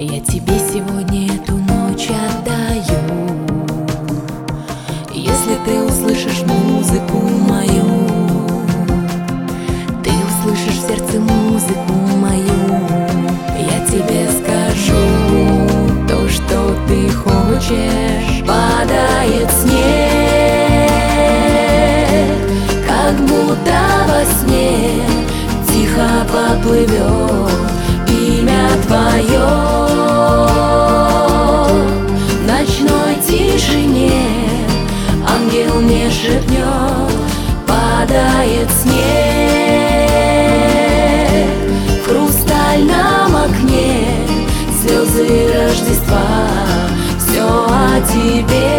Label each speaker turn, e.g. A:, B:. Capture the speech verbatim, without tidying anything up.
A: Я тебе сегодня эту ночь отдаю. Если ты услышишь музыку мою, ты услышишь в сердце музыку мою. Я тебе скажу то, что ты хочешь. Падает снег, как будто во сне тихо поплывет имя твое. В ночной тишине ангел мне шепнет: падает снег. В хрустальном окне слезы Рождества, все о тебе.